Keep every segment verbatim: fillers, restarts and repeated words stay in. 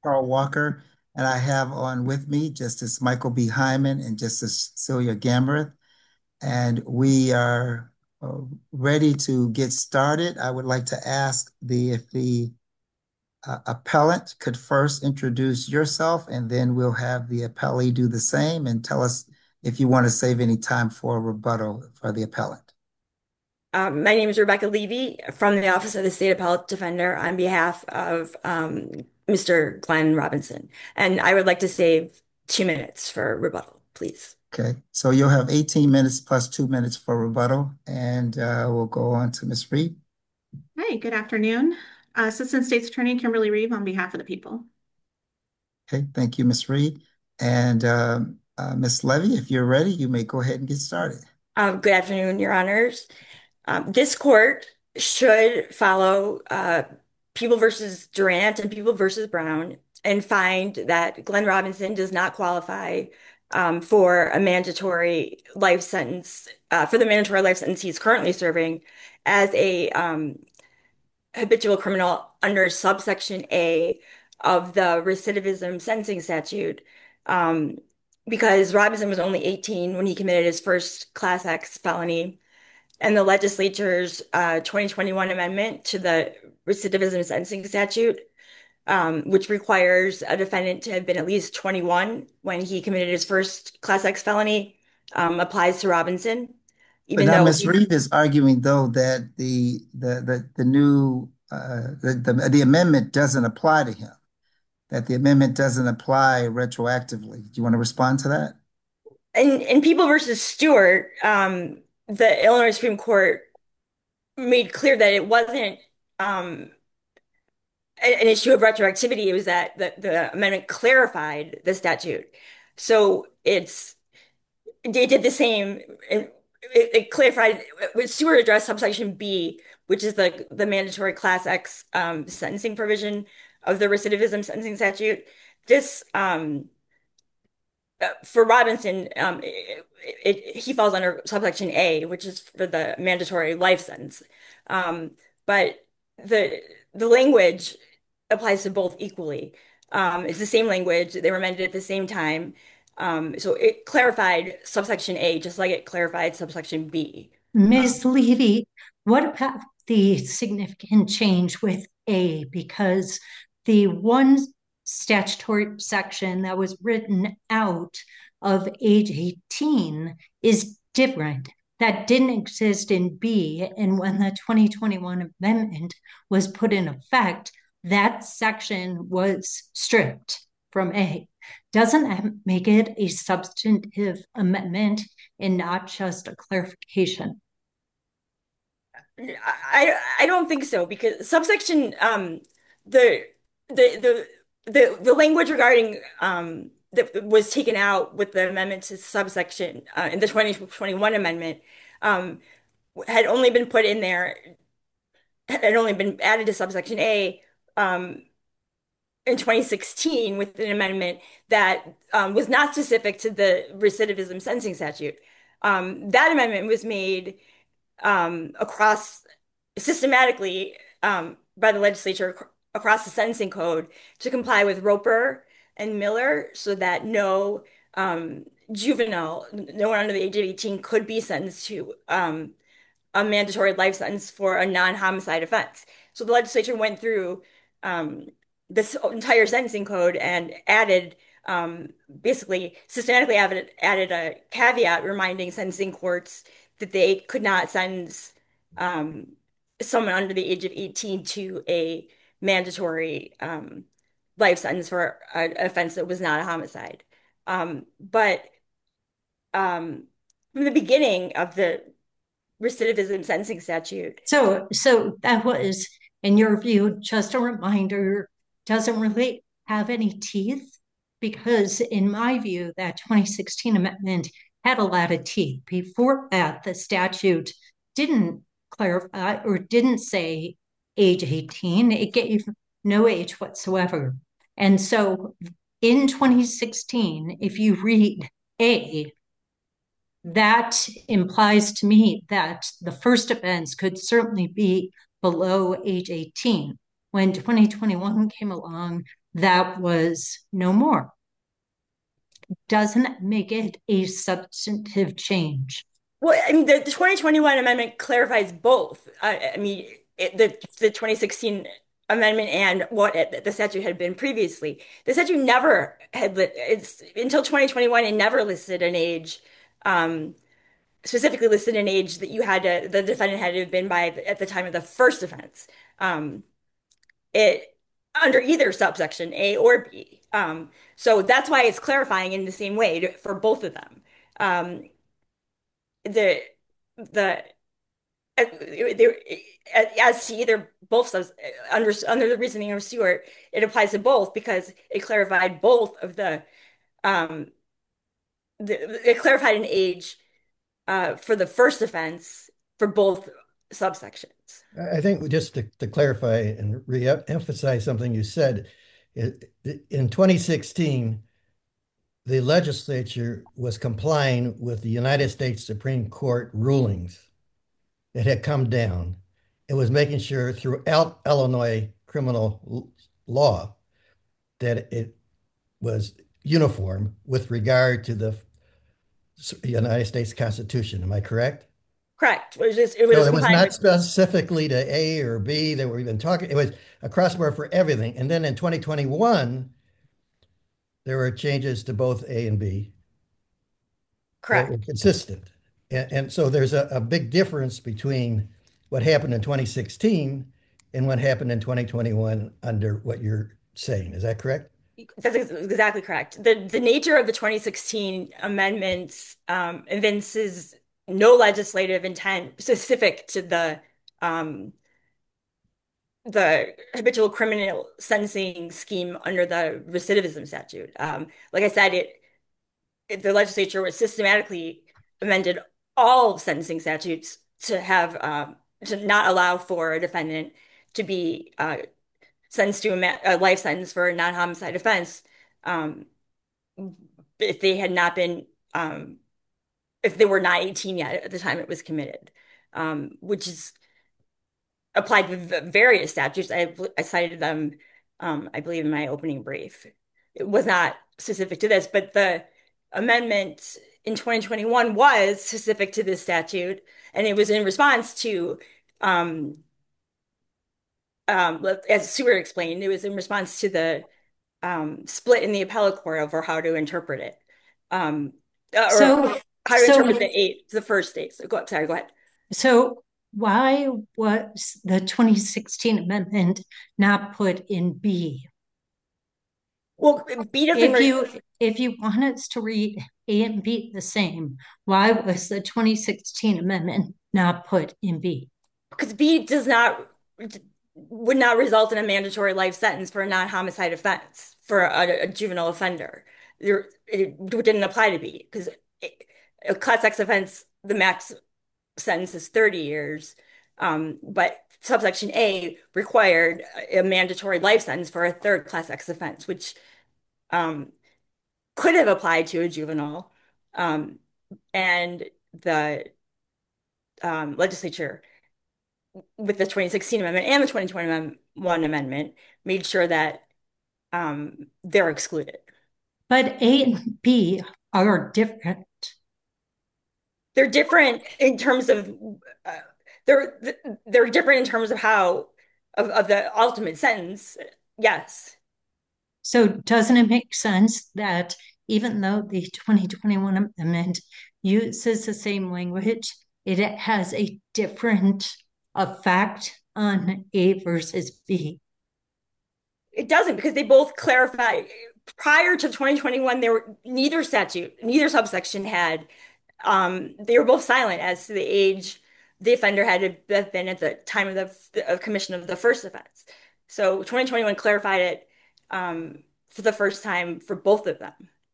Carl Walker, and I have on with me Justice Michael B. Hyman and Justice Celia Gambreth, and we are uh, ready to get started. I would like to ask the if the uh, appellant could first introduce yourself, and then we'll have the appellee do the same and tell us if you want to save any time for a rebuttal for the appellant. Um, my name is Rebecca Levy from the Office of the State Appellate Defender on behalf of um, Mister Glenn Robinson. And I would like to save two minutes for rebuttal, please. Okay, so you'll have eighteen minutes plus two minutes for rebuttal, and uh, we'll go on to Miz Reed. Hi, good afternoon. Uh, Assistant State's Attorney Kimberly Reeve on behalf of the people. Okay, thank you, Miz Reed. And um, uh, Miz Levy, if you're ready, you may go ahead and get started. Um, good afternoon, Your Honors. Um, this court should follow uh, People versus Durant and People versus Brown and find that Glenn Robinson does not qualify um, for a mandatory life sentence, uh, for the mandatory life sentence he's currently serving as a um, habitual criminal under subsection A of the recidivism sentencing statute. Um, because Robinson was only eighteen when he committed his first Class X felony, and the legislature's uh, twenty twenty-one amendment to the recidivism sentencing statute, um, which requires a defendant to have been at least twenty-one when he committed his first Class X felony, um, applies to Robinson, But even now though Miz he's Reed is arguing, though, that the the the, the new uh, the, the the amendment doesn't apply to him, that the amendment doesn't apply retroactively. Do you want to respond to that? in, in People versus Stewart, um, the Illinois Supreme Court made clear that it wasn't um, an issue of retroactivity. It was that the, the amendment clarified the statute. So it's they did the same. And it, it clarified. Stewart addressed subsection B, which is the the mandatory Class X um, sentencing provision of the recidivism sentencing statute. This um, uh, for Robinson, um, it, it, he falls under subsection A, which is for the mandatory life sentence. Um, but the the language applies to both equally. Um, it's the same language. They were amended at the same time. Um, so it clarified subsection A, just like it clarified subsection B. Miz Levy, what about the significant change with A? Because the one statutory section that was written out of age eighteen is different. That didn't exist in B. And when the twenty twenty-one amendment was put in effect, that section was stripped from A. Doesn't that make it a substantive amendment and not just a clarification? I I don't think so because subsection um the the the the, the language regarding um that was taken out with the amendment to subsection uh, in the twenty twenty-one amendment um had only been put in there had only been added to subsection A um in twenty sixteen with an amendment that um, was not specific to the recidivism sentencing statute. Um, that amendment was made um, across systematically um, by the legislature ac- across the sentencing code to comply with Roper and Miller so that no um, juvenile, no one under the age of eighteen could be sentenced to um, a mandatory life sentence for a non-homicide offense. So the legislature went through um, this entire sentencing code and added um, basically systematically added, added a caveat reminding sentencing courts that they could not sentence um, someone under the age of eighteen to a mandatory um, life sentence for an offense that was not a homicide. Um, but um, from the beginning of the recidivism sentencing statute, So, so that was, in your view, just a reminder, doesn't really have any teeth? Because in my view, that twenty sixteen amendment had a lot of teeth. Before that, the statute didn't clarify or didn't say age eighteen. It gave no age whatsoever. And so in twenty sixteen, if you read A, that implies to me that the first offense could certainly be below age eighteen. When twenty twenty-one came along, that was no more. Doesn't make it a substantive change. Well, I mean, the, the twenty twenty-one amendment clarifies both. I, I mean, it, the the twenty sixteen amendment and what it, the statute had been previously. The statute never had lit, it's until twenty twenty-one, it never listed an age, um, specifically listed an age that you had to, the defendant had to have been by at the time of the first offense. Um, it under either subsection A or B. Um, so that's why it's clarifying in the same way to, for both of them. Um, the the uh, there as to either both subs under under the reasoning of Stewart, it applies to both because it clarified both of the um the, it clarified an age uh for the first offense for both subsections. I think just to, to clarify and re-emphasize something you said, in twenty sixteen, the legislature was complying with the United States Supreme Court rulings that had come down. It was making sure throughout Illinois criminal law that it was uniform with regard to the United States Constitution. Am I correct? Correct. It was just it was So it was not with, specifically to A or B that we're even talking. It was across the board for everything. And then in twenty twenty-one, there were changes to both A and B that were correct. consistent. And, and so there's a, a big difference between what happened in twenty sixteen and what happened in twenty twenty-one under what you're saying. Is that correct? That's exactly correct. The the nature of the twenty sixteen amendments um, evinces no legislative intent specific to the um, the habitual criminal sentencing scheme under the recidivism statute. Um, like I said, it, it the legislature was systematically amended all sentencing statutes to have um, to not allow for a defendant to be uh, sentenced to a, ma a life sentence for a non-homicide offense um, if they had not been um, if they were not eighteen yet at the time it was committed, um, which is applied with various statutes. I, I cited them, um, I believe, in my opening brief. It was not specific to this, but the amendment in twenty twenty-one was specific to this statute, and it was in response to, um, um, as Stuart explained, it was in response to the um, split in the appellate court over how to interpret it, um, uh, or So, how to so, interpret the eight, the first state. So go, sorry, go ahead. so why was the twenty sixteen amendment not put in B? Well, B doesn't If re you if you want us to read A and B the same, why was the twenty sixteen amendment not put in B? because B does not would not result in a mandatory life sentence for a non-homicide offense for a, a juvenile offender. There, it didn't apply to B because a class X offense, the max sentence is thirty years, um, but subsection A required a mandatory life sentence for a third class X offense, which um, could have applied to a juvenile, um, and the um, legislature with the twenty sixteen amendment and the twenty twenty-one amendment made sure that um, they're excluded. But A and B are different. They're different in terms of uh, they're they're different in terms of how of, of the ultimate sentence. Yes. So doesn't it make sense that even though the twenty twenty-one amendment uses the same language, it has a different effect on A versus B? It doesn't because they both clarify prior to twenty twenty-one, there were neither statute, neither subsection had um they were both silent as to the age the offender had to have been at the time of the of commission of the first offense. So twenty twenty-one clarified it um for the first time for both of them.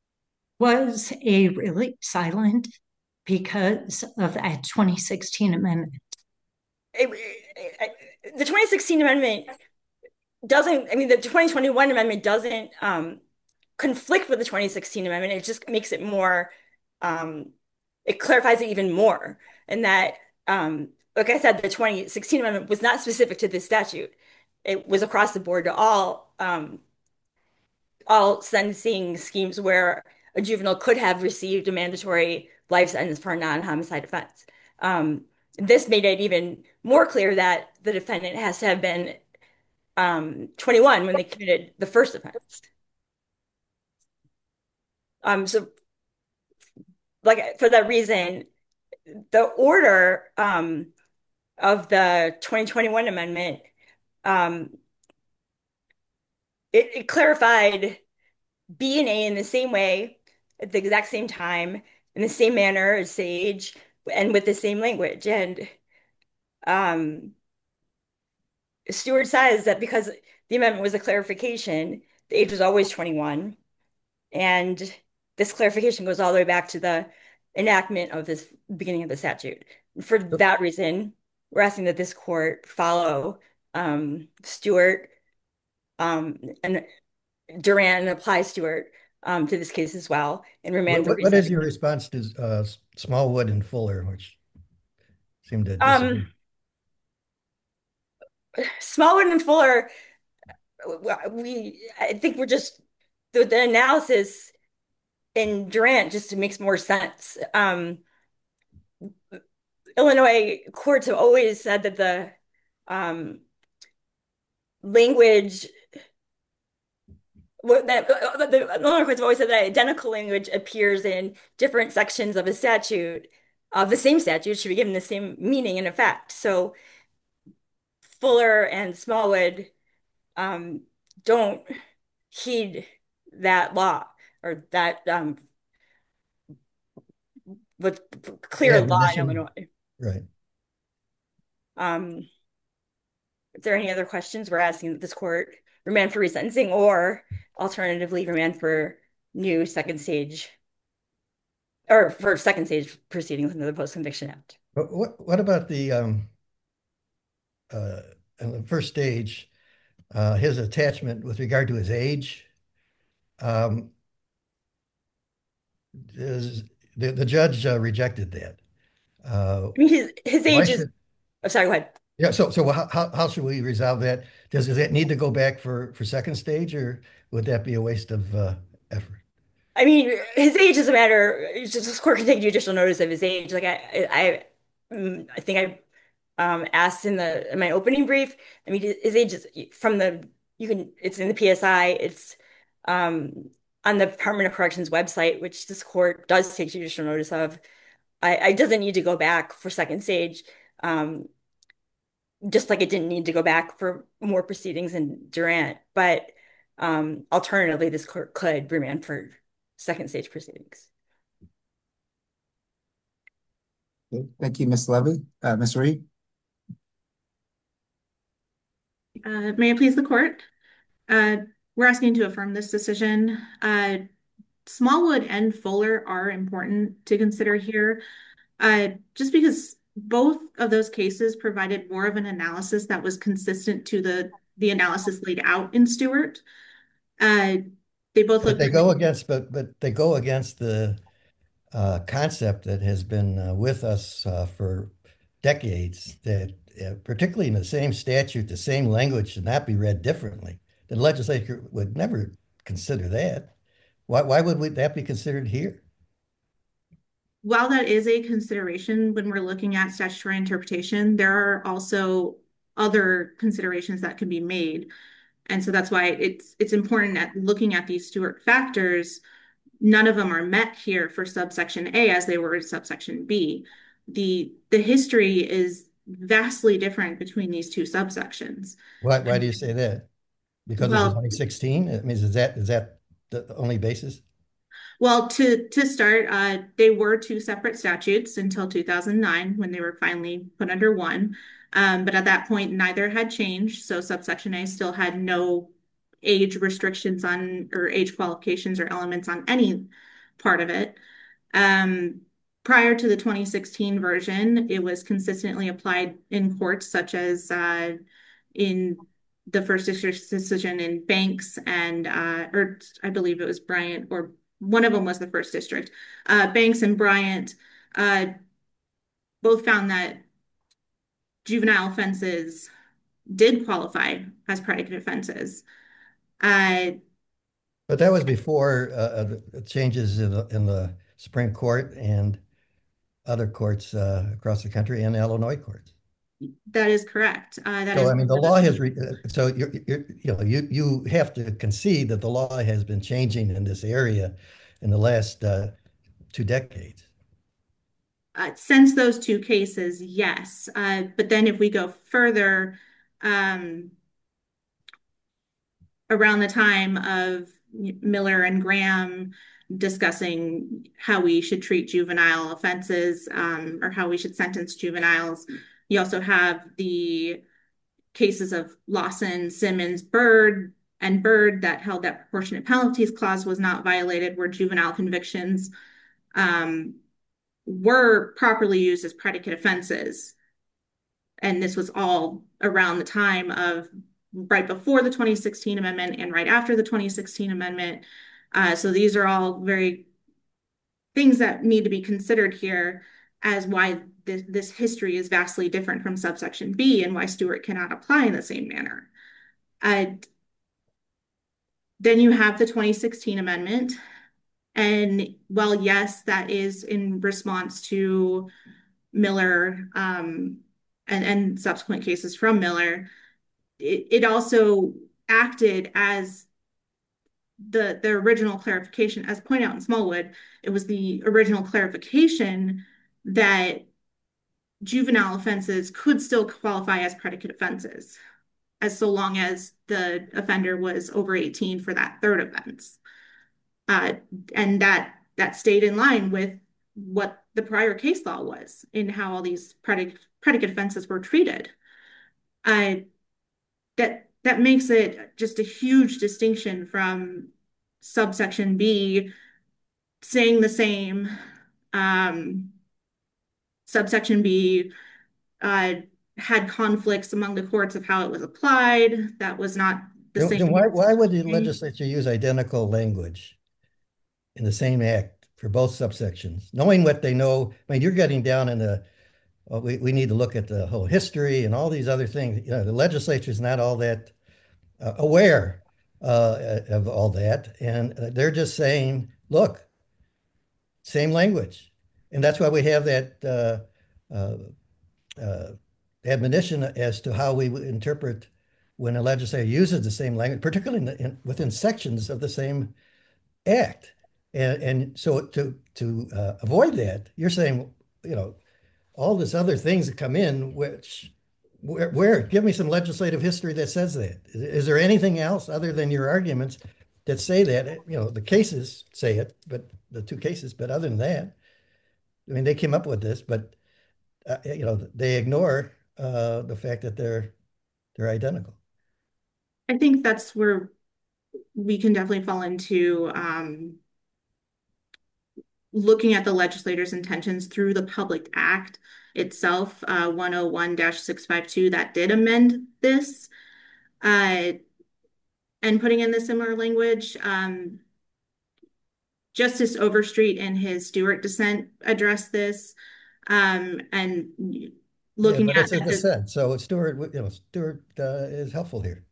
Was A really silent because of that twenty sixteen amendment? It, it, the twenty sixteen amendment doesn't, I mean, the twenty twenty-one amendment doesn't um, conflict with the twenty sixteen amendment. It just makes it more, um, it clarifies it even more. And that, um, like I said, the twenty sixteen amendment was not specific to this statute. It was across the board to all um, all sentencing schemes where a juvenile could have received a mandatory life sentence for a non-homicide offense. Um, this made it even more clear that the defendant has to have been um, twenty-one when they committed the first offense. Um, so, like for that reason, the order um, of the twenty twenty-one amendment um, it, it clarified B and A in the same way, at the exact same time, in the same manner as Sage, and with the same language. And um, Stewart says that because the amendment was a clarification, the age was always twenty-one. And this clarification goes all the way back to the enactment of this beginning of the statute. For that reason, we're asking that this court follow um, Stewart um, and Duran and apply Stewart um, to this case as well and remand What, for what what is your resentencing. response to uh, Smallwood and Fuller, which seem to Um, disagree? Smallwood and Fuller, we I think we're just the, the analysis in Durant just makes more sense. Um, Illinois courts have always said that the um, language what that the Illinois courts have always said that identical language appears in different sections of a statute of the same statute should be given the same meaning and effect. So Fuller and Smallwood um, don't heed that law or that um, with The clear law in admonition, Illinois. right? Um, If there are any other questions, we're asking that this court remand for resentencing or alternatively remand for new second stage or for second stage proceedings under the Post-Conviction Act. But what what about the um uh in the first stage, uh his attachment with regard to his age? Um, is the, the judge uh, rejected that. Uh, I mean, his his why age is. should Oh, sorry, go ahead. yeah, so so how how how should we resolve that? Does does that need to go back for for second stage, or would that be a waste of uh effort? I mean, his age is a matter. It's just this court can take judicial notice of his age. Like I, I, mm, I think I um, asked in the in my opening brief. I mean, his age is from the you can. It's in the P S I. It's um, on the Department of Corrections website, which this court does take judicial notice of. I, I doesn't need to go back for second stage, um, just like it didn't need to go back for more proceedings in Durant. But um, alternatively, this court could remand for second stage proceedings. Okay, thank you, Miz Levy. Uh, Miz Reed? Uh, may it please the court? Uh, we're asking to affirm this decision. Uh, Smallwood and Fuller are important to consider here, uh, just because both of those cases provided more of an analysis that was consistent to the the analysis laid out in Stewart. Uh, they both But looked they at go against, but but they go against the uh, concept that has been uh, with us uh, for decades. That uh, particularly in the same statute, the same language should not be read differently. The legislature would never consider that. Why why would we, that be considered here? while that is a consideration when we're looking at statutory interpretation, there are also other considerations that can be made. And so that's why it's it's important at looking at these Stewart factors. None of them are met here for subsection A as they were in subsection B. The the history is vastly different between these two subsections. Why why do you say that? Because of the Well, twenty sixteen? I mean, is that is that the only basis? Well, to to start, uh, they were two separate statutes until two thousand nine when they were finally put under one. Um, but at that point, neither had changed. So subsection A still had no age restrictions on or age qualifications or elements on any part of it. Um, prior to the twenty sixteen version, it was consistently applied in courts such as uh, in the first district decision in Banks and uh, or I believe it was Bryant or one of them was the first district. Uh, Banks and Bryant uh, both found that juvenile offenses did qualify as predicate offenses. Uh, But that was before uh, the changes in the, in the Supreme Court and other courts uh, across the country and Illinois courts. That is correct. Uh, that So, is I mean, the law has, re uh, so you're, you're, you know, you, you have to concede that the law has been changing in this area in the last uh, two decades. Uh, since those two cases, yes. Uh, but then if we go further, um, around the time of Miller and Graham discussing how we should treat juvenile offenses, um, or how we should sentence juveniles, you also have the cases of Lawson, Simmons, Byrd, and Byrd that held that proportionate penalties clause was not violated, where juvenile convictions um, were properly used as predicate offenses. And this was all around the time of right before the twenty sixteen amendment and right after the twenty sixteen amendment. Uh, so these are all very things that need to be considered here as why this, this history is vastly different from subsection B and why Stewart cannot apply in the same manner. Uh, then you have the twenty sixteen amendment. And well, yes, that is in response to Miller um, and, and subsequent cases from Miller. It, it also acted as the, the original clarification, as pointed out in Smallwood. It was the original clarification that juvenile offenses could still qualify as predicate offenses, as so long as the offender was over eighteen for that third offense. Uh, and that that stayed in line with what the prior case law was in how all these predic predicate offenses were treated. Uh, that that makes it just a huge distinction from subsection B saying the same. Um, subsection B uh, had conflicts among the courts of how it was applied. That was not the Then, then same. why, why would the legislature use identical language in the same act for both subsections, knowing what they know? I mean, you're getting down in the, well, we, we need to look at the whole history and all these other things. You know, the legislature is not all that uh, aware uh, of all that. And they're just saying, look, same language. And that's why we have that uh, uh, uh, admonition as to how we interpret when a legislator uses the same language, particularly in the, in, within sections of the same act. And, and so to, to uh, avoid that, you're saying, you know, all these other things that come in, which, where, where, give me some legislative history that says that. Is, is there anything else other than your arguments that say that? You know, the cases say it, but the two cases, but other than that, I mean, they came up with this, but, uh, you know, they ignore uh, the fact that they're, they're identical. I think that's where we can definitely fall into um, looking at the legislator's intentions through the Public Act itself, uh, one oh one dash six five two, that did amend this, uh, and putting in the similar language. Um, Justice Overstreet in his Stewart dissent addressed this, um, and looking yeah, but at it's a dissent, so Stewart, you know, Stewart uh, is helpful here.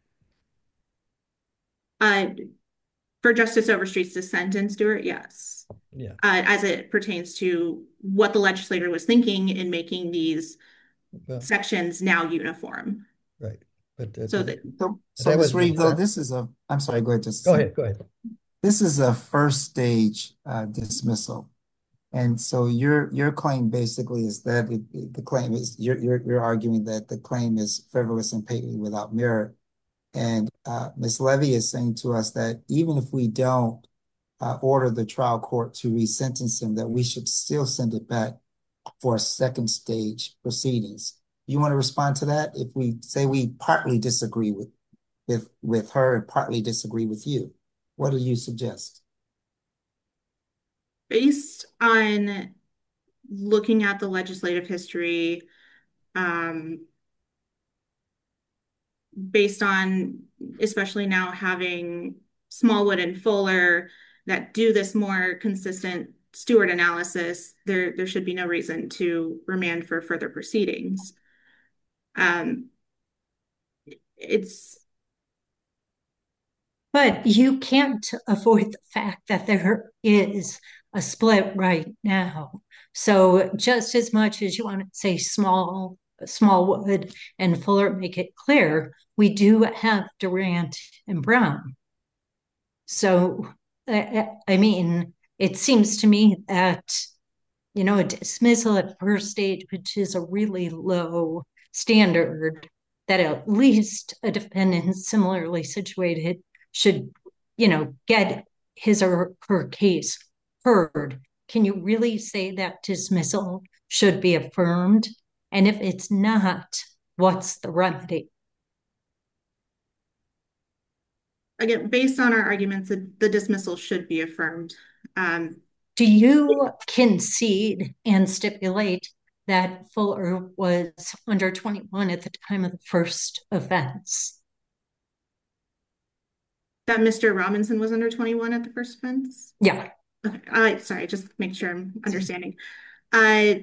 Uh, for Justice Overstreet's dissent in Stewart, yes. Yeah. Uh, as it pertains to what the legislator was thinking in making these well, sections now uniform. Right. But uh, so that, so, so Miz Reeve, though, this is a, I'm sorry, go ahead. Just go ahead, go ahead. This is a first stage uh, dismissal. And so your your claim basically is that it, the claim is, you're, you're, you're arguing that the claim is frivolous and patently without merit. And uh, Miz Levy is saying to us that even if we don't uh, order the trial court to resentence him, that we should still send it back for a second stage proceedings. You want to respond to that? If we say we partly disagree with, with, with her and partly disagree with you, what do you suggest? Based on looking at the legislative history, um, based on especially now having Smallwood and Fuller that do this more consistent Stewart analysis, there, there should be no reason to remand for further proceedings. Um, it's But you can't avoid the fact that there is a split right now. So just as much as you want to say small, Smallwood and Fuller make it clear, we do have Durant and Brown. So, I, I mean, it seems to me that, you know, a dismissal at first stage, which is a really low standard, that at least a defendant similarly situated should, you know, get his or her case heard. Can you really say that dismissal should be affirmed? And if it's not, what's the remedy? Again, based on our arguments, the, the dismissal should be affirmed. Um, Do you concede and stipulate that Fuller was under twenty-one at the time of the first offense? that Mister Robinson was under twenty-one at the first offense? Yeah. Okay, uh, sorry, just make sure I'm understanding. Uh,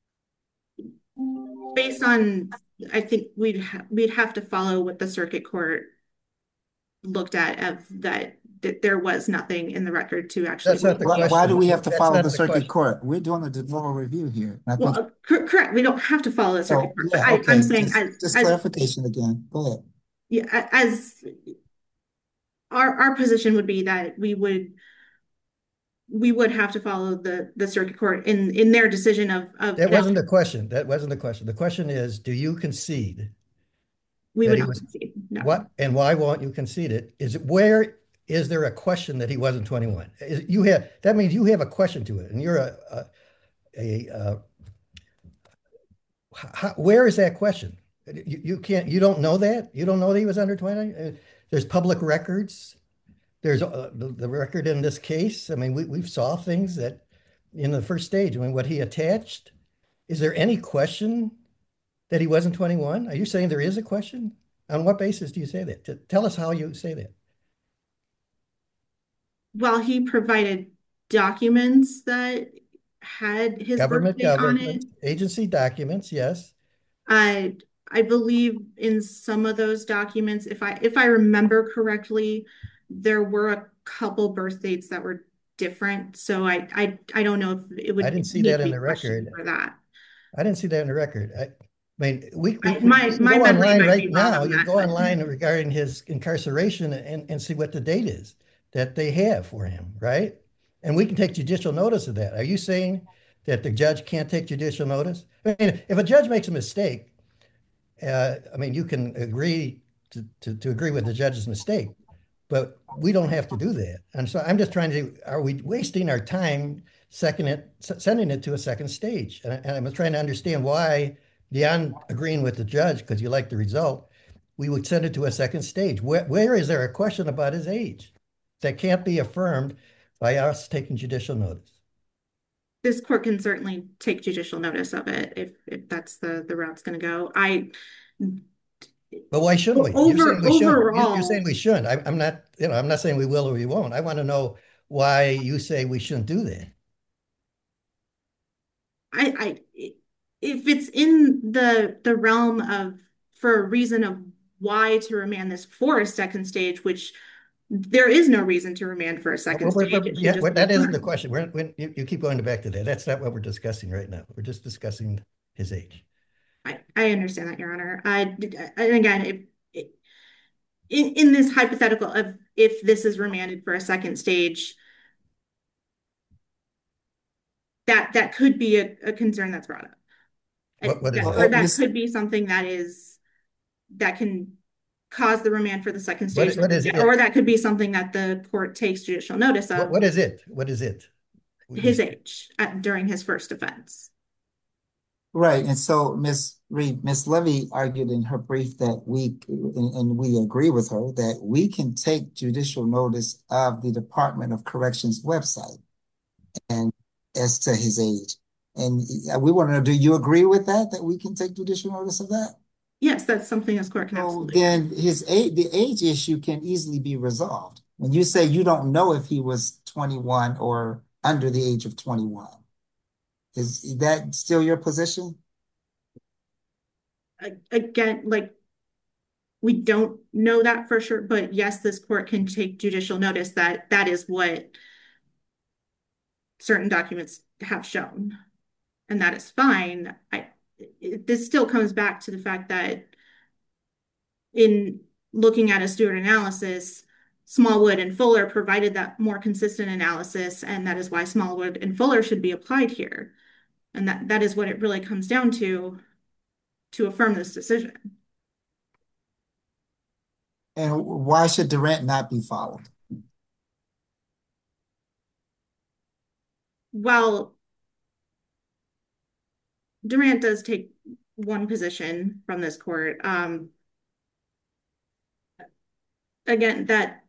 based on, I think we'd ha we'd have to follow what the circuit court looked at of that that there was nothing in the record to actually. That's not the Why, question. why do we have to That's follow not the the circuit question. court? We're doing a de novo review here. I think, Well, uh, cor correct. We don't have to follow the so, circuit court. yeah, I, okay, I'm saying just, as, just as clarification again. Go ahead. yeah, as our our position would be that we would we would have to follow the the circuit court in in their decision of of That wasn't the question. That wasn't the question. The question is, do you concede we that would he not was concede. No. what and why won't you concede it? Is it where is there a question that he wasn't twenty-one? Is, you have that means you have a question to it, and you're a a, a uh, how, where is that question? You, you can't you don't know that you don't know that he was under twenty. Uh, There's public records. There's uh, the, the record in this case. I mean, we we've saw things that in the first stage. I mean, what he attached. Is there any question that he wasn't twenty-one? Are you saying there is a question? On what basis do you say that? T- Tell us how you say that. Well, he provided documents that had his Government, birthday on it. government, agency documents, yes. I I believe in some of those documents, if I if I remember correctly, there were a couple birth dates that were different. So I I I don't know if it would I didn't see need that to in be the questioned record. for that. I didn't see that in the record. I, I mean, we, we, I, we my you can my go memory online might right be wrong now. on You that, go but online regarding his incarceration and, and see what the date is that they have for him, right? And we can take judicial notice of that. Are you saying that the judge can't take judicial notice? I mean, if a judge makes a mistake, uh, I mean, you can agree to, to, to agree with the judge's mistake, but we don't have to do that. And so I'm just trying to, are we wasting our time second it, sending it to a second stage? And, I, and I'm trying to understand why, beyond agreeing with the judge, because you like the result, we would send it to a second stage. Where, where is there a question about his age that can't be affirmed by us taking judicial notice? this court can certainly take judicial notice of it if if that's the the route it's going to go. I But why shouldn't we? You're saying over we shouldn't. You, you're overall, saying we shouldn't. I, I'm not, you know, I'm not saying we will or we won't. I want to know why you say we shouldn't do that. I I if it's in the the realm of for a reason of why to remand this for a second stage, which there is no reason to remand for a second Well, we're- stage. we're- It should yeah, just well, be that isn't the affirmed. question. We're, we you, you keep going back to that. That's not what we're discussing right now. We're just discussing his age. I, I understand that, Your Honor. I, and again, if, in, in this hypothetical of if this is remanded for a second stage, that that could be a, a concern that's brought up. What, what is That- Well, or uh, that Miz could be something that is that can cause the remand for the second What, stage, what is it? or that could be something that the court takes judicial notice What, of what is it? What is it? his age at, during his first offense. Right, and so Miz Reed, Miz Levy argued in her brief that we, and, and we agree with her, that we can take judicial notice of the Department of Corrections website and as to his age. And we want to know, do you agree with that, that we can take judicial notice of that? Yes, that's something this court can So absolutely. then his age, the age issue can easily be resolved. When you say you don't know if he was twenty-one or under the age of twenty-one, is that still your position? Again, like we don't know that for sure, but yes, this court can take judicial notice that that is what certain documents have shown, and that is fine. I, it, this still comes back to the fact that in looking at a Stewart analysis, Smallwood and Fuller provided that more consistent analysis, and that is why Smallwood and Fuller should be applied here. And that, that is what it really comes down to, to affirm this decision. And why should Durant not be followed? Well, Durant does take one position from this court. Um, again, that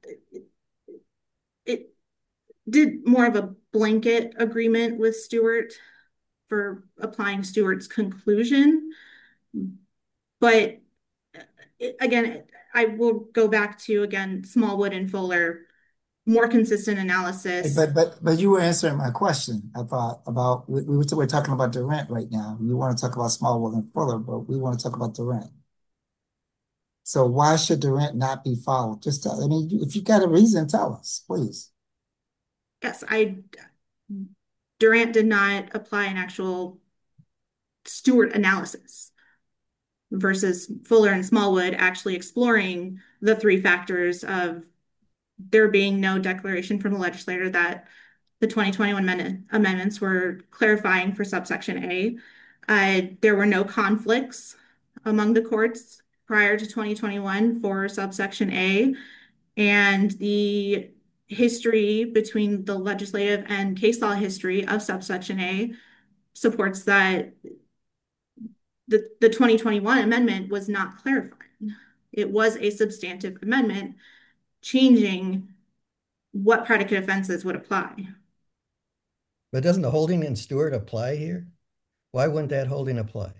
it did more of a blanket agreement with Stewart for applying Stewart's conclusion. But again, I will go back to, again, Smallwood and Fuller, more consistent analysis. But but but you were answering my question. I thought about we, we were, we're talking about Durant right now. You want to talk about Smallwood and Fuller, but we want to talk about Durant. So why should Durant not be followed? Just tell, I mean, if you got a reason, tell us, please. Yes, I Durant did not apply an actual Stewart analysis versus Fuller and Smallwood actually exploring the three factors of there being no declaration from the legislator that the twenty twenty-one amend amendments were clarifying for subsection A. Uh, there were no conflicts among the courts prior to twenty twenty-one for subsection A, and the history between the legislative and case law history of subsection A supports that the, the twenty twenty-one amendment was not clarifying. It was a substantive amendment changing what predicate offenses would apply. But doesn't the holding in Stewart apply here? Why wouldn't that holding apply?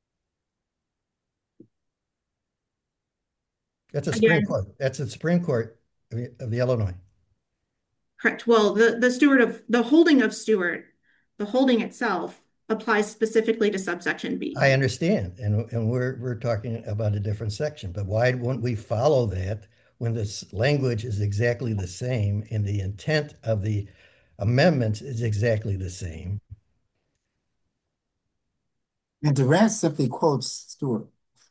That's a Supreme Again, Court. That's the Supreme Court of the, of the Illinois. correct. Well, the, the Stewart of the holding of Stewart, the holding itself applies specifically to subsection B. I understand, and and we're we're talking about a different section, but why wouldn't we follow that when this language is exactly the same and the intent of the amendments is exactly the same? And Durant simply quotes Stewart.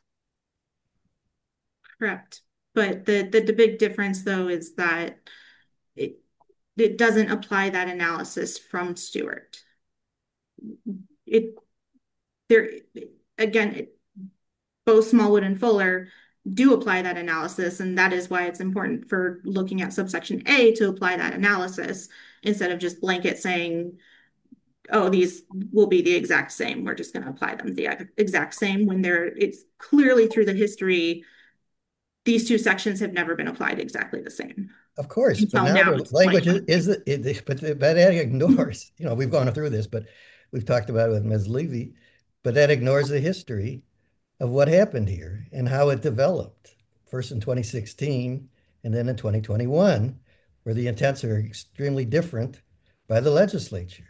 Correct. But the, the, the big difference, though, is that it, it doesn't apply that analysis from Stewart. It, there, again, it, both Smallwood and Fuller do apply that analysis, and that is why it's important for looking at subsection A to apply that analysis instead of just blanket saying, oh, these will be the exact same. We're just going to apply them the exact same when they're, it's clearly through the history, these two sections have never been applied exactly the same. Of course, but now, now the language is, is it, it, but, but that ignores, you know, we've gone through this, but we've talked about it with Miz Levy, but that ignores the history of what happened here and how it developed, first in twenty sixteen and then in twenty twenty-one, where the intents are extremely different by the legislature.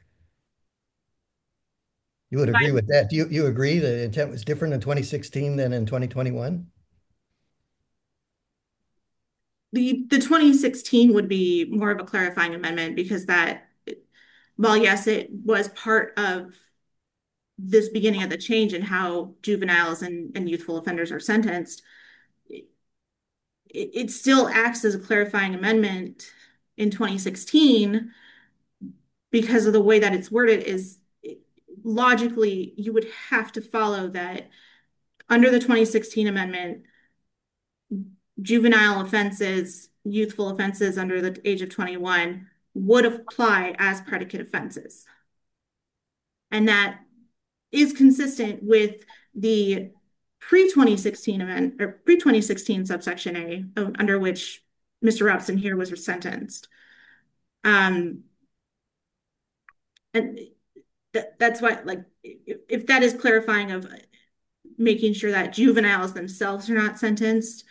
You would agree with that? Do you, you agree the intent was different in twenty sixteen than in twenty twenty-one? The, the twenty sixteen would be more of a clarifying amendment because that, while yes, it was part of this beginning of the change in how juveniles and, and youthful offenders are sentenced, it, it still acts as a clarifying amendment in twenty sixteen because of the way that it's worded is logically, you would have to follow that under the twenty sixteen amendment, juvenile offenses, youthful offenses under the age of twenty-one would apply as predicate offenses. And that is consistent with the pre-twenty sixteen amendment or pre-twenty sixteen subsection A, under which Mister Robson here was sentenced. Um, and that, that's why, like, if, if that is clarifying of making sure that juveniles themselves are not sentenced,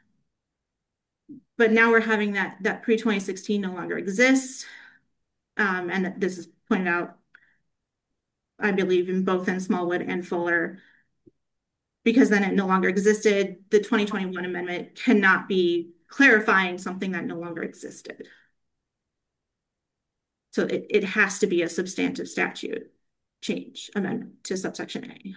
but now we're having that that pre twenty sixteen no longer exists, um, and this is pointed out, I believe, in both in Smallwood and Fuller. because then it no longer existed. The twenty twenty-one amendment cannot be clarifying something that no longer existed. So it, it has to be a substantive statute change amendment to subsection A.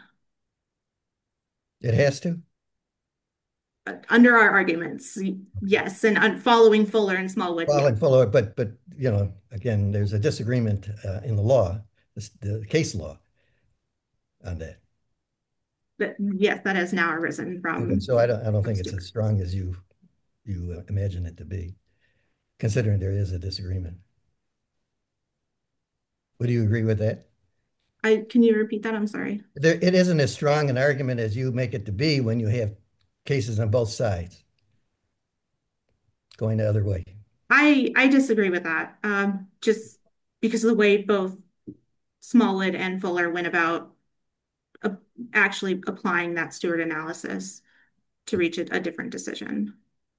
It has to? Under our arguments, yes, and following Fuller and Smallwood. Following yeah. Fuller, but but you know, again, there's a disagreement uh, in the law, the, the case law, on that. But yes, that has now arisen from. Okay, so I don't I don't think it's as strong as you you imagine it to be, considering there is a disagreement. Would you agree with that? I can you repeat that? I'm sorry. There, it isn't as strong an argument as you make it to be when you have cases on both sides going the other way. I I disagree with that. Um, just because of the way both Smallwood and Fuller went about uh, actually applying that Stewart analysis to reach a, a different decision.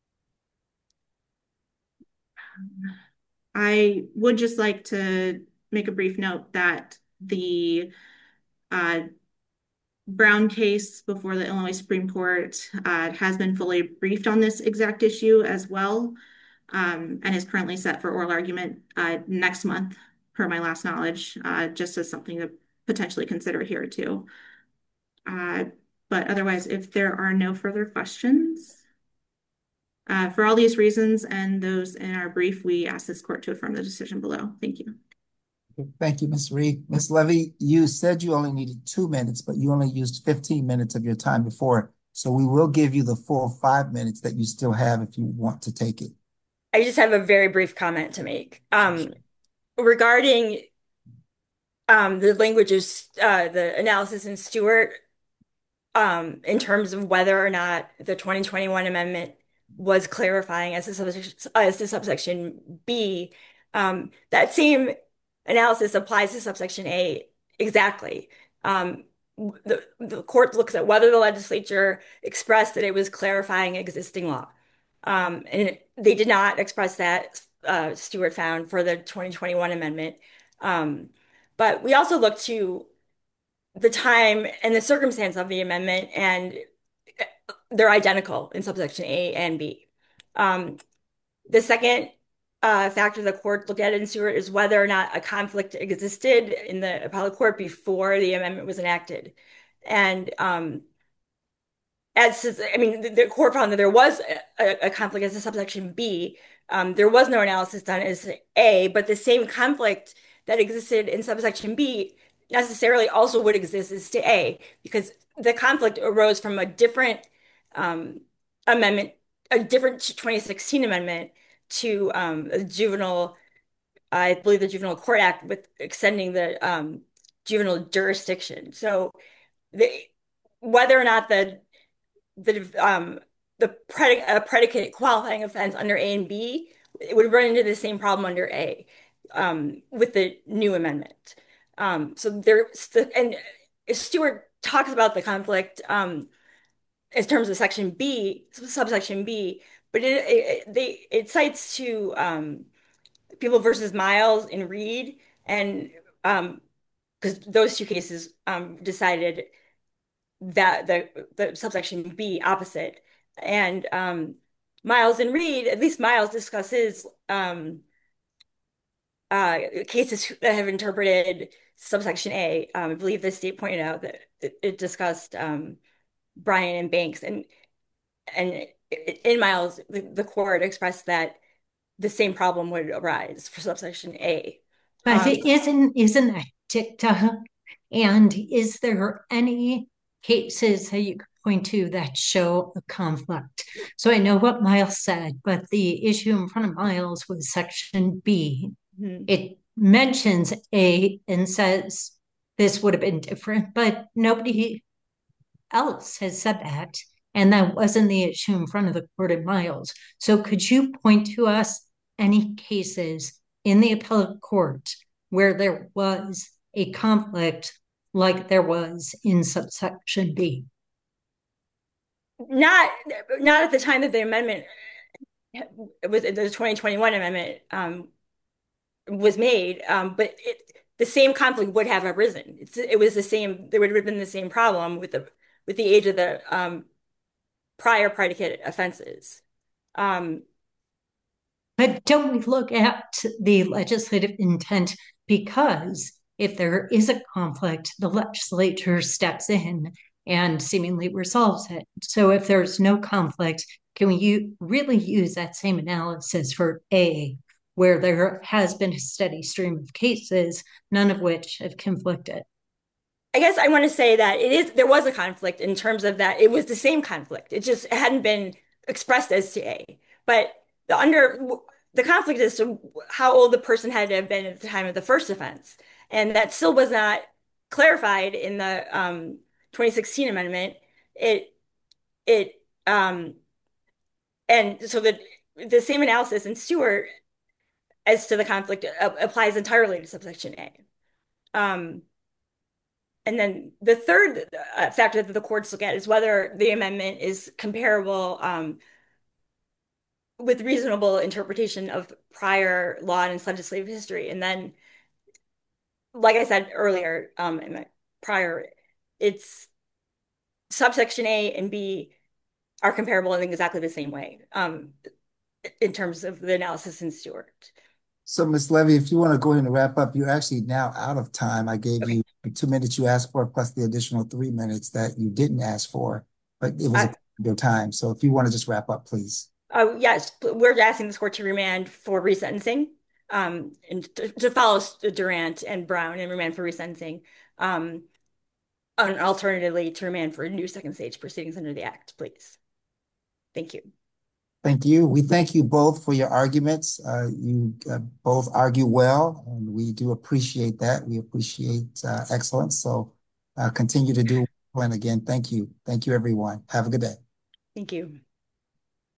I would just like to make a brief note that the uh, Brown case before the Illinois Supreme Court uh, has been fully briefed on this exact issue as well, um, and is currently set for oral argument uh, next month, per my last knowledge, uh, just as something to potentially consider here too. Uh, but otherwise, if there are no further questions, uh, for all these reasons and those in our brief, we ask this court to affirm the decision below. Thank you. Thank you, Miz Reed. Miz Levy, you said you only needed two minutes, but you only used fifteen minutes of your time before. So we will give you the full five minutes that you still have if you want to take it. I just have a very brief comment to make. Um, regarding um, the language of uh, the analysis in Stewart, um, in terms of whether or not the twenty twenty-one amendment was clarifying as a subsection, as a subsection B, um, that same analysis applies to subsection A exactly. Um, the, the court looks at whether the legislature expressed that it was clarifying existing law. Um, and it, they did not express that, uh, Stewart found, for the twenty twenty-one amendment. Um, but we also look to the time and the circumstance of the amendment, and they're identical in subsection A and B. Um, the second uh, factor the court looked at in Stewart is whether or not a conflict existed in the appellate court before the amendment was enacted. And um, as I mean, the, the court found that there was a, a conflict as a subsection B. Um, there was no analysis done as A, but the same conflict that existed in subsection B necessarily also would exist as to A, because the conflict arose from a different um, amendment, a different twenty sixteen amendment to um, a juvenile, I believe the Juvenile Court Act, with extending the um, juvenile jurisdiction. So the, whether or not the the um, the predic a predicate qualifying offense under A and B, it would run into the same problem under A um, with the new amendment. Um, so there's the, and Stewart talks about the conflict um, in terms of section B, subsection B, but it it, they, it cites to um, People versus Miles in Reed, and um, because those two cases um, decided that the the subsection B opposite, and um, Miles and Reed, at least Miles discusses um, uh, cases that have interpreted subsection A. Um, I believe the state pointed out that it, it discussed um, Bryan and Banks, and and in Miles, the, the court expressed that the same problem would arise for subsection A. But Um, isn't isn't that dicta? And is there any cases that you could point to that show a conflict? So I know what Miles said, but the issue in front of Miles was section B. mhm. It mentions A and says this would have been different, but nobody else has said that. And that wasn't the issue in front of the court in Miles. So could you point to us any cases in the appellate court where there was a conflict like there was in subsection B? Not not at the time that the amendment was the twenty twenty-one amendment um, was made, um, but it, the same conflict would have arisen. It's, it was the same. There would have been the same problem with the with the age of the um, prior predicate offenses. Um, But don't we look at the legislative intent? Because if there is a conflict, the legislature steps in and seemingly resolves it. So if there's no conflict, can we really use that same analysis for A, where there has been a steady stream of cases, none of which have conflicted? I guess I want to say that it is there was a conflict in terms of that it was the same conflict. It just hadn't been expressed as to A. But the under the conflict is to how old the person had to have been at the time of the first offense. And that still was not clarified in the um, twenty sixteen amendment. It it um and so the the same analysis in Stewart as to the conflict uh, applies entirely to subsection A. Um, And then the third uh, factor that the courts look at is whether the amendment is comparable um, with reasonable interpretation of prior law and legislative history. And then, like I said earlier, um, in my prior, it's subsection A and B are comparable in exactly the same way um, in terms of the analysis in Stewart. So, Miz Levy, if you want to go ahead and wrap up, you're actually now out of time. I gave Okay. you the two minutes you asked for, plus the additional three minutes that you didn't ask for, but it was Uh, a your time. So if you want to just wrap up, please. uh, yes, we're asking this court to remand for resentencing um, and to, to follow Durant and Brown and remand for resentencing. Um, and alternatively, to remand for new second stage proceedings under the Act, please. Thank you. Thank you. We thank you both for your arguments. Uh, you uh, both argue well, and we do appreciate that. We appreciate uh, excellence. So uh, continue to do well. And again, thank you. Thank you, everyone. Have a good day. Thank you.